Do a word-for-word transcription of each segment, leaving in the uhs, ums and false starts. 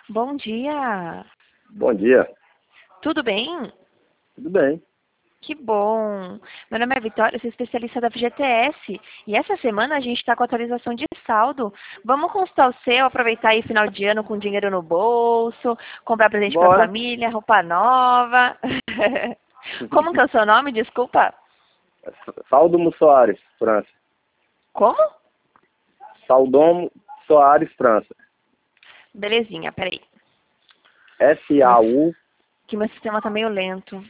Bom dia. Bom dia. Tudo bem? Tudo bem. Que bom. Meu nome é Vitória, eu sou especialista da F G T S. E essa semana a gente está com atualização de saldo. Vamos consultar o seu, aproveitar aí final de ano com dinheiro no bolso, comprar presente para a Bora. família, roupa nova. Como que é o seu nome? Desculpa. Saldomo Soares, França. Como? Saldomo Soares, França. Belezinha, peraí. S A U. Que meu sistema tá meio lento.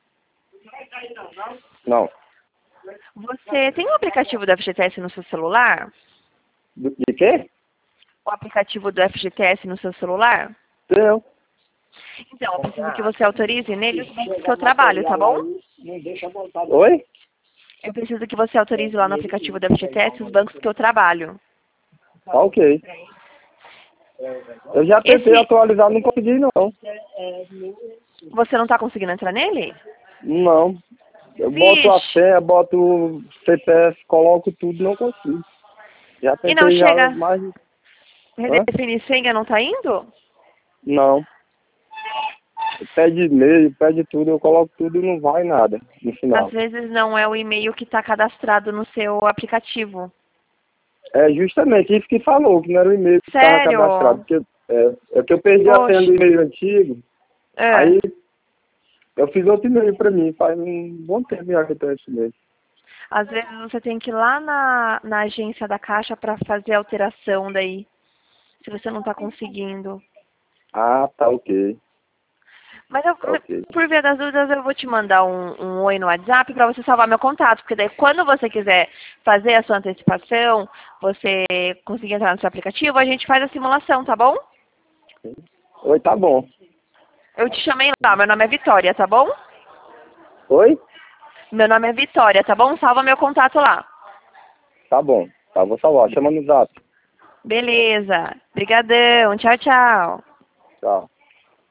Não. Você tem o aplicativo do F G T S no seu celular? Do- De quê? O aplicativo do F G T S no seu celular? Não. Então, eu preciso que você autorize nele os bancos que eu trabalho, tá bom? Oi? Eu preciso que você autorize lá no aplicativo do F G T S os bancos que eu trabalho. Tá ok. Eu já tentei Esse- atualizar, não consegui não. Você não tá conseguindo entrar nele? Não. Eu boto a Vixe. senha, boto o C P F, coloco tudo, não consigo. Já E não tentei já chega. mais. Hã? Redefinir senha não tá indo? Não. Pede e-mail, pede tudo, eu coloco tudo e não vai nada no final. Às vezes não é o e-mail que está cadastrado no seu aplicativo. É justamente isso que falou, que não era o e-mail que estava Sério? cadastrado. Porque, é, é que eu perdi a senha Poxa. do e-mail antigo, É. aí eu fiz outro e-mail para mim, faz um bom tempo já que eu tenho esse e-mail. Às vezes você tem que ir lá na, na agência da Caixa para fazer a alteração daí, se você não está conseguindo. Ah, tá ok. Mas eu, Tá ok. por via das dúvidas, eu vou te mandar um, um oi no WhatsApp para você salvar meu contato, porque daí quando você quiser fazer a sua antecipação, você conseguir entrar no seu aplicativo, a gente faz a simulação, tá bom? Oi, tá bom. Eu te chamei lá, meu nome é Vitória, tá bom? Oi? Meu nome é Vitória, tá bom? Salva meu contato lá. Tá bom. Tá, vou salvar. Chama no zap. Beleza. Obrigadão. Tchau, tchau. Tchau.